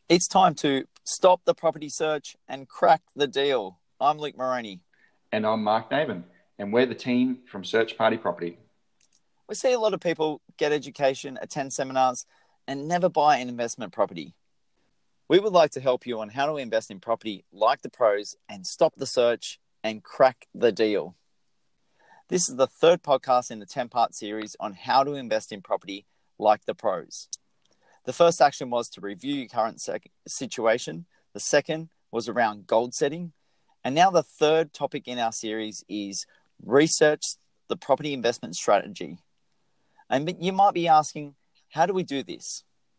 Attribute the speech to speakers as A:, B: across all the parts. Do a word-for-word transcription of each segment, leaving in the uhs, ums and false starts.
A: It's time to stop the property search and crack the deal. I'm Luke Moroney.
B: And I'm Mark Navin, and we're the team from Search Party Property.
A: We see a lot of people get education, attend seminars, and never buy an investment property. We would like to help you on how to invest in property like the pros and stop the search and crack the deal. This is the third podcast in the ten-part series on how to invest in property like the pros. The first action was to review your current sec- situation. The second was around goal setting. And now the third topic in our series is research the property investment strategy. And you might be asking, how do we do this?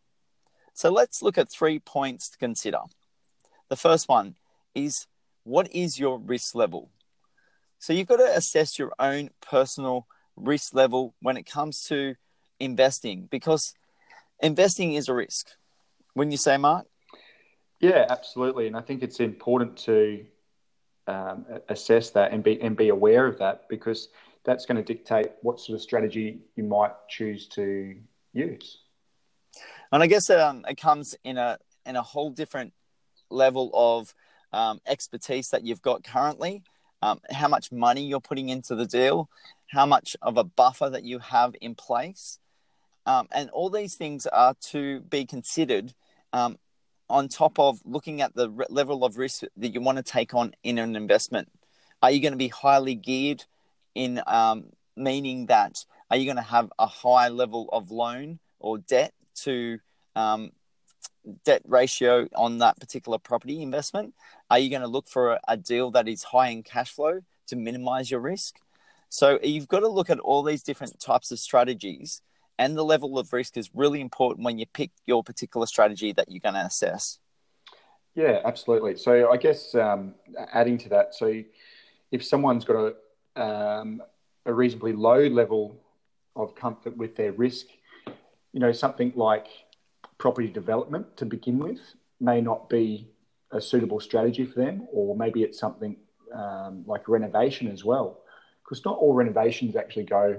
A: So let's look at three points to consider. The first one is, what is your risk level? So you've got to assess your own personal risk level when it comes to investing, because investing is a risk. Wouldn't you say, Mark?
B: Yeah, absolutely. And I think it's important to um, assess that and be and be aware of that, because that's going to dictate what sort of strategy you might choose to use.
A: And I guess um, it comes in a in a whole different level of um, expertise that you've got currently, um, how much money you're putting into the deal, how much of a buffer that you have in place. Um, and all these things are to be considered um, on top of looking at the re- level of risk that you want to take on in an investment. Are you going to be highly geared in um, meaning that are you going to have a high level of loan or debt to um, debt ratio on that particular property investment? Are you going to look for a, a deal that is high in cash flow to minimize your risk? So you've got to look at all these different types of strategies, and the level of risk is really important when you pick your particular strategy that you're going to assess.
B: Yeah, absolutely. So I guess um, adding to that, so if someone's got a, um, a reasonably low level of comfort with their risk, you know, something like property development to begin with may not be a suitable strategy for them, or maybe it's something um, like renovation as well, because not all renovations actually go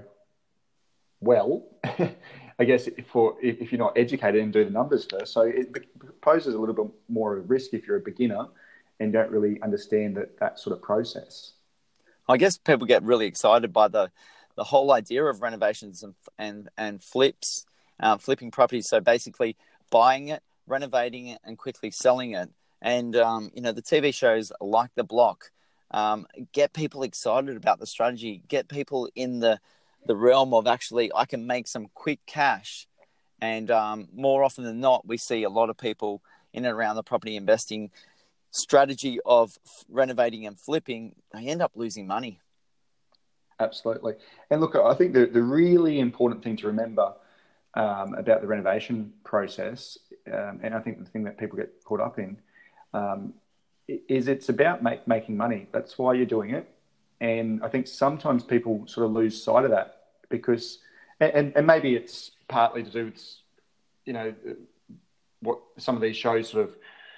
B: well. I guess if for if you're not educated and do the numbers first, so it poses a little bit more of a risk if you're a beginner and don't really understand that that sort of process.
A: I guess people get really excited by the the whole idea of renovations and and, and flips, uh, flipping properties. So basically buying it, renovating it, and quickly selling it. And um, you know, the T V shows like The Block um, get people excited about the strategy, get people in the the realm of actually I can make some quick cash. And um, more often than not, we see a lot of people in and around the property investing strategy of renovating and flipping, they end up losing money.
B: Absolutely. And look, I think the, the really important thing to remember um, about the renovation process, um, and I think the thing that people get caught up in, um, is it's about make, making money. That's why you're doing it. And I think sometimes people sort of lose sight of that because, and, and maybe it's partly to do with, you know, what some of these shows sort of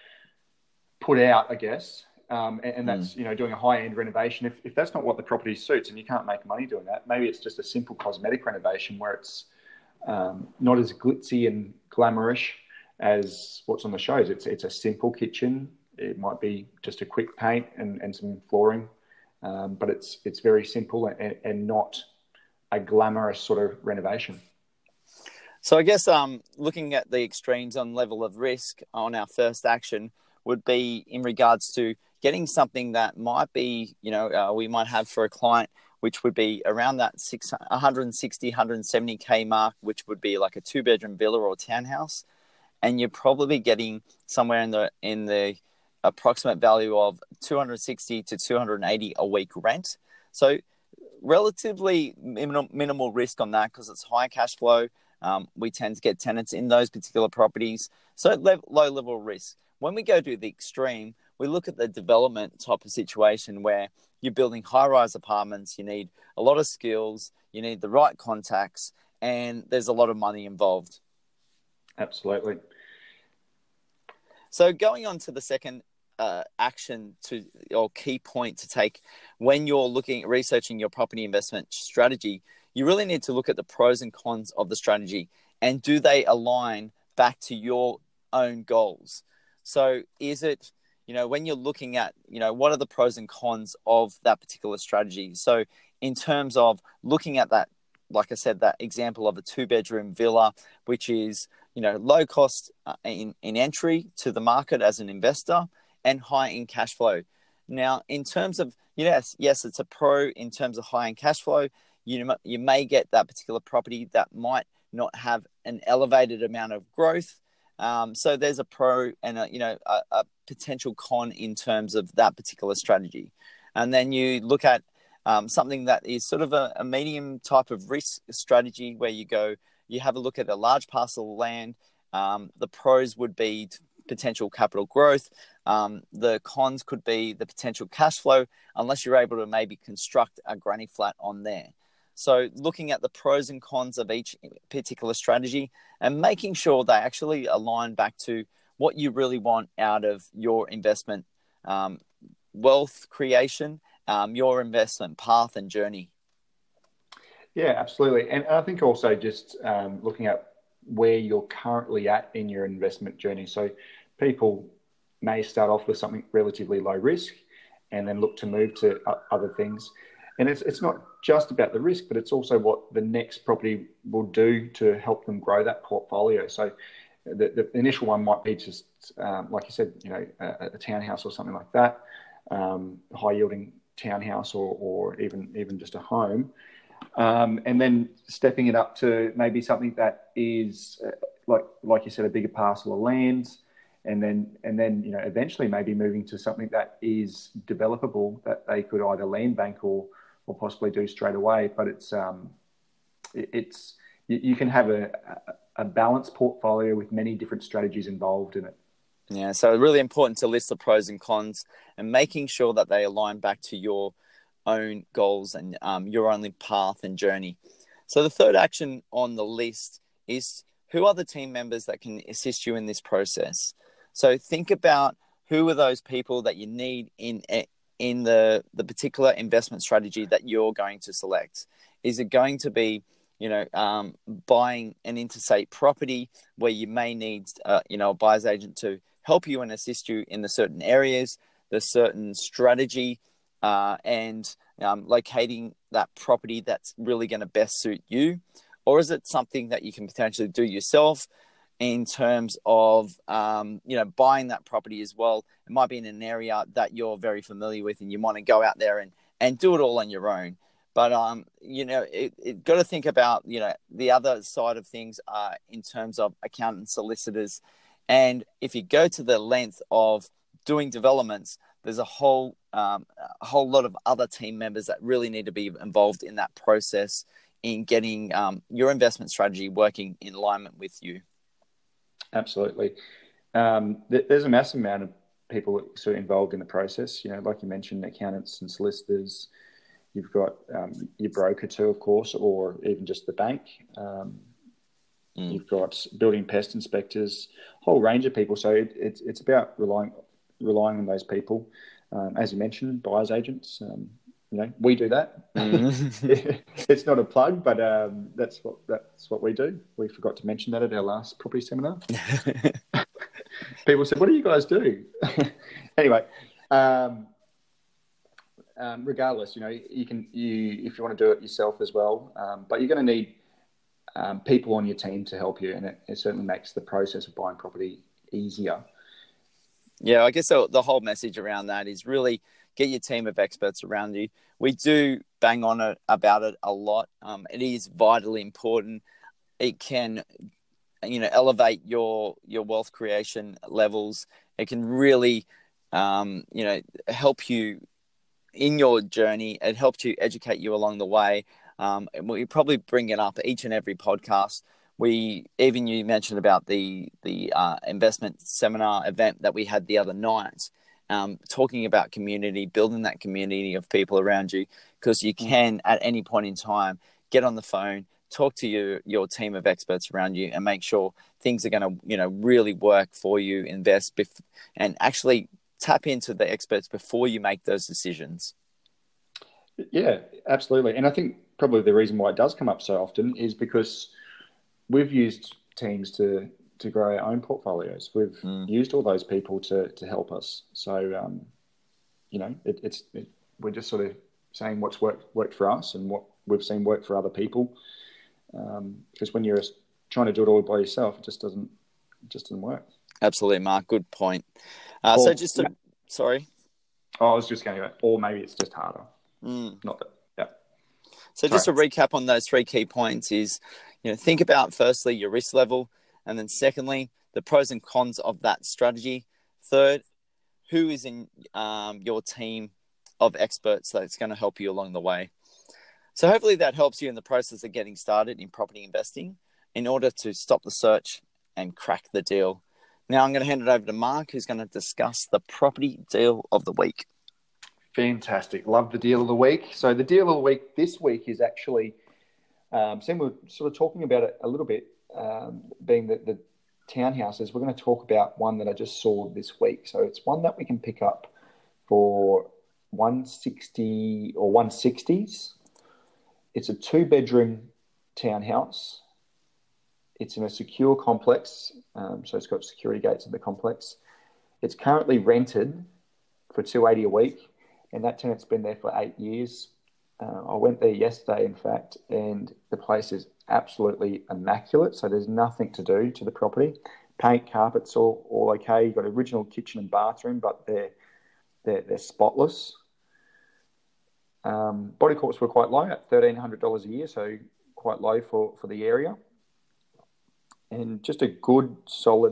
B: put out, I guess. Um, and, and that's,
A: Mm.
B: you know, doing a high-end renovation. If, if that's not what the property suits and you can't make money doing that, maybe it's just a simple cosmetic renovation where it's um, not as glitzy and glamorous as what's on the shows. It's it's a simple kitchen. It might be just a quick paint and, and some flooring, um, but it's it's very simple and, and not a glamorous sort of renovation.
A: So I guess um, looking at the extremes on level of risk on our first action would be in regards to getting something that might be, you know, uh, we might have for a client, which would be around that six, one sixty, one seventy K mark, which would be like a two bedroom villa or townhouse. And you're probably getting somewhere in the, in the approximate value of two hundred sixty to two hundred eighty a week rent. So relatively minimal, minimal risk on that because it's high cash flow. Um, we tend to get tenants in those particular properties. So le- low level risk. When we go to the extreme, we look at the development type of situation where you're building high-rise apartments, you need a lot of skills, you need the right contacts, and there's a lot of money involved.
B: Absolutely.
A: So going on to the second uh, action to or key point to take when you're looking at researching your property investment strategy, you really need to look at the pros and cons of the strategy and do they align back to your own goals. So is it, you know, when you're looking at, you know, what are the pros and cons of that particular strategy? So in terms of looking at that, like I said, that example of a two bedroom villa, which is, you know, low cost uh, in, in entry to the market as an investor and high in cash flow. Now, in terms of, yes, yes, it's a pro in terms of high in cash flow. You, you may get that particular property that might not have an elevated amount of growth. Um, so there's a pro and a, you know, a, a potential con in terms of that particular strategy. And then you look at um, something that is sort of a, a medium type of risk strategy where you go, you have a look at a large parcel of land. Um, the pros would be potential capital growth. Um, the cons could be the potential cash flow, unless you're able to maybe construct a granny flat on there. So looking at the pros and cons of each particular strategy and making sure they actually align back to what you really want out of your investment um, wealth creation, um, your investment path and journey.
B: Yeah, absolutely. And I think also just um, looking at where you're currently at in your investment journey. So people may start off with something relatively low risk and then look to move to other things. And it's it's not just about the risk, but it's also what the next property will do to help them grow that portfolio. So the, the initial one might be just, um, like you said, you know, a, a townhouse or something like that, um, high yielding townhouse or, or even, even just a home. Um, and then stepping it up to maybe something that is, uh, like like you said, a bigger parcel of land. And then, and then, you know, eventually maybe moving to something that is developable that they could either land bank or, or possibly do straight away. But it's, um, it, it's you, you can have a, a balanced portfolio with many different strategies involved in it.
A: Yeah, so really important to list the pros and cons and making sure that they align back to your own goals and um, your only path and journey. So the third action on the list is who are the team members that can assist you in this process. So think about who are those people that you need in in the, the particular investment strategy that you're going to select. Is it going to be, you know, um, buying an interstate property where you may need, uh, you know, a buyer's agent to help you and assist you in the certain areas, the certain strategy, uh, and um, locating that property that's really going to best suit you? Or is it something that you can potentially do yourself in terms of, um, you know, buying that property as well? It might be in an area that you're very familiar with and you want to go out there and, and do it all on your own. But, um, you know, it, it got to think about, you know, the other side of things uh, in terms of accountants, solicitors. And if you go to the length of doing developments, there's a whole, um, a whole lot of other team members that really need to be involved in that process in getting um, your investment strategy working in alignment with you.
B: Absolutely. Um, th- there's a massive amount of people sort of involved in the process. You know, like you mentioned, accountants and solicitors. You've got um, your broker too, of course, or even just the bank. Um, mm. You've got building pest inspectors, a whole range of people. So it, it's it's about relying relying on those people. Um, as you mentioned, buyers agents. Um, you know, we do that. Mm. It's not a plug, but um, that's what that's what we do. We forgot to mention that at our last property seminar. People said, "What do you guys do?" Anyway, um, um, regardless, you know, you can you if you want to do it yourself as well, um, but you're going to need um, people on your team to help you, and it, it certainly makes the process of buying property easier.
A: Yeah, I guess the, the whole message around that is really get your team of experts around you. We do bang on it about it a lot. Um, it is vitally important. It can, you know, elevate your your wealth creation levels. It can really, um, you know, help you in your journey. It helps you educate you along the way. Um, and we probably bring it up each and every podcast. We even you mentioned about the the uh, investment seminar event that we had the other night, um, talking about community, building that community of people around you, because you can at any point in time get on the phone, talk to your your team of experts around you, and make sure things are going to you know really work for you. Invest bef- and actually tap into the experts before you make those decisions.
B: Yeah, absolutely, and I think probably the reason why it does come up so often is because we've used teams to to grow our own portfolios. We've
A: Mm.
B: used all those people to to help us. So, um, you know, it, it's it, we're just sort of saying what's worked worked for us and what we've seen work for other people. Um, because when you're trying to do it all by yourself, it just doesn't it just doesn't work.
A: Absolutely, Mark. Good point. Uh,
B: Or,
A: so just to, sorry.
B: Oh, I was just going to, or maybe it's just harder.
A: Mm.
B: Not that, yeah.
A: So
B: Sorry.
A: just to recap on those three key points is, you know, think about firstly your risk level, and then secondly the pros and cons of that strategy. Third, who is in um, your team of experts that's going to help you along the way. So hopefully that helps you in the process of getting started in property investing in order to stop the search and crack the deal. Now I'm going to hand it over to Mark, who's going to discuss the property deal of the week.
B: Fantastic. Love the deal of the week. So the deal of the week this week is actually, um, Sam, we're sort of talking about it a little bit, um, being the, the townhouses. We're going to talk about one that I just saw this week. So it's one that we can pick up for one sixty or one sixties. It's a two-bedroom townhouse. It's in a secure complex, um, so it's got security gates in the complex. It's currently rented for two hundred eighty dollars a week, and that tenant's been there for eight years. Uh, I went there yesterday, in fact, and the place is absolutely immaculate, so there's nothing to do to the property. Paint, carpets, all, all okay. You've got an original kitchen and bathroom, but they're, they're, they're spotless. Um, body corps were quite low at one thousand three hundred dollars a year, so quite low for, for the area. And just a good, solid,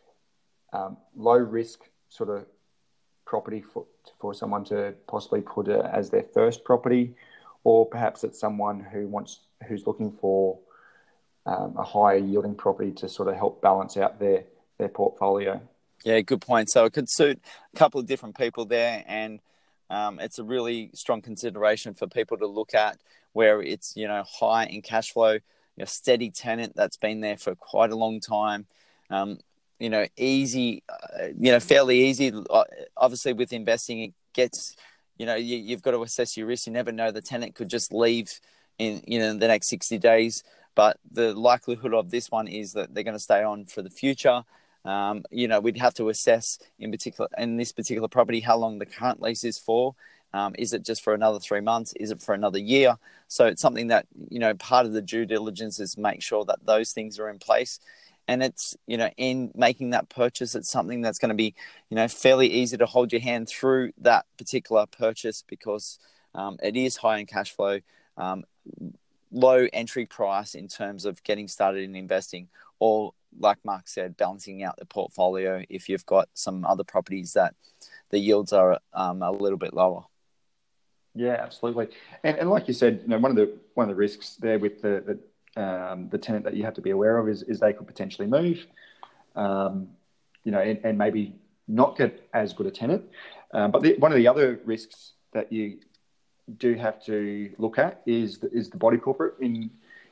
B: um, low-risk sort of property for, for someone to possibly put it as their first property, or perhaps it's someone who wants who's looking for um, a higher yielding property to sort of help balance out their, their portfolio.
A: Yeah, good point. So it could suit a couple of different people there, and um, it's a really strong consideration for people to look at where it's, you know, high in cash flow, a steady tenant that's been there for quite a long time. Um, you know, easy, uh, you know, fairly easy. Obviously, with investing, it gets, you know, you, you've got to assess your risk. You never know, the tenant could just leave in, you know, the next sixty days. But the likelihood of this one is that they're going to stay on for the future. Um, you know, we'd have to assess in particular in this particular property how long the current lease is for. Um, is it just for another three months? Is it for another year? So it's something that, you know, part of the due diligence is make sure that those things are in place. And it's, you know, in making that purchase, it's something that's going to be, you know, fairly easy to hold your hand through that particular purchase because um, it is high in cash flow, um, low entry price in terms of getting started in investing, or like Mark said, balancing out the portfolio if you've got some other properties that the yields are um, a little bit lower.
B: Yeah, absolutely. And, and like you said, you know, one of the one of the risks there with the the, um, the tenant that you have to be aware of is, is they could potentially move, um, you know, and, and maybe not get as good a tenant. Um, but the, one of the other risks that you do have to look at is the, is the body corporate in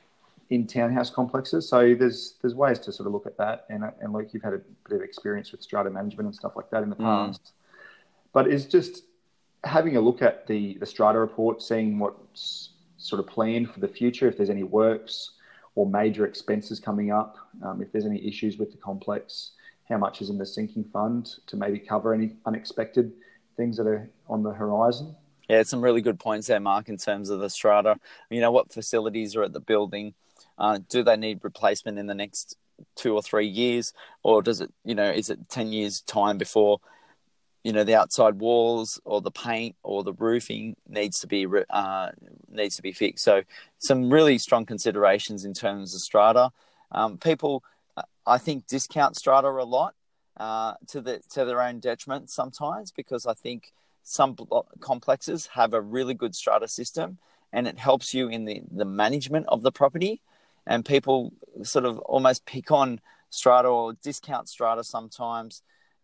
B: in townhouse complexes. So there's there's ways to sort of look at that. And and Luke, you've had a bit of experience with strata management and stuff like that in the past. Mm. But it's just having a look at the, the strata report, seeing what's sort of planned for the future, if there's any works or major expenses coming up, um, if there's any issues with the complex, how much is in the sinking fund to maybe cover any unexpected things that are on the horizon.
A: Yeah, some really good points there, Mark, in terms of the strata. You know, what facilities are at the building? Uh, do they need replacement in the next two or three years? Or does it, you know, is it ten years time before, you know, the outside walls or the paint or the roofing needs to be uh, needs to be fixed? So some really strong considerations in terms of strata. Um, people, I think, discount strata a lot uh, to the to their own detriment sometimes, because I think some complexes have a really good strata system and it helps you in the, the management of the property. And people sort of almost pick on strata or discount strata sometimes,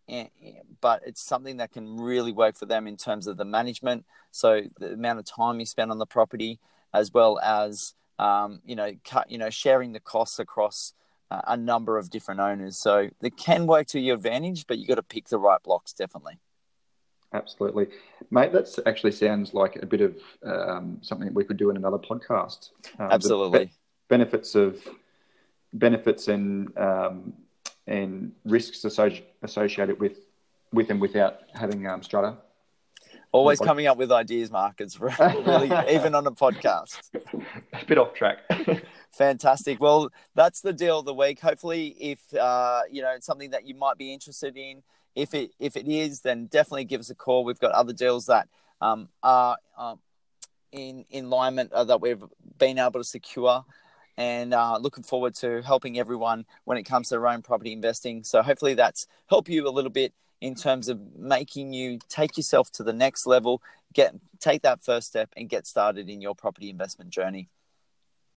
A: but it's something that can really work for them in terms of the management. So the amount of time you spend on the property, as well as, um, you know, cut, you know, sharing the costs across uh, a number of different owners. So they can work to your advantage, but you got to pick the right blocks, definitely.
B: Absolutely. Mate, that actually sounds like a bit of um, something that we could do in another podcast. Um,
A: Absolutely.
B: Be- benefits of benefits and um, and risks associ- associated with with and without having um, Strata.
A: Always coming up with ideas, Mark. It's really, even on a podcast.
B: A bit off track.
A: Fantastic. Well, that's the deal of the week. Hopefully, if uh, you know, it's something that you might be interested in, if it if it is, then definitely give us a call. We've got other deals that um, are um, in in alignment uh, that we've been able to secure, and uh, looking forward to helping everyone when it comes to their own property investing. So hopefully that's helped you a little bit in terms of making you take yourself to the next level, get take that first step and get started in your property investment journey.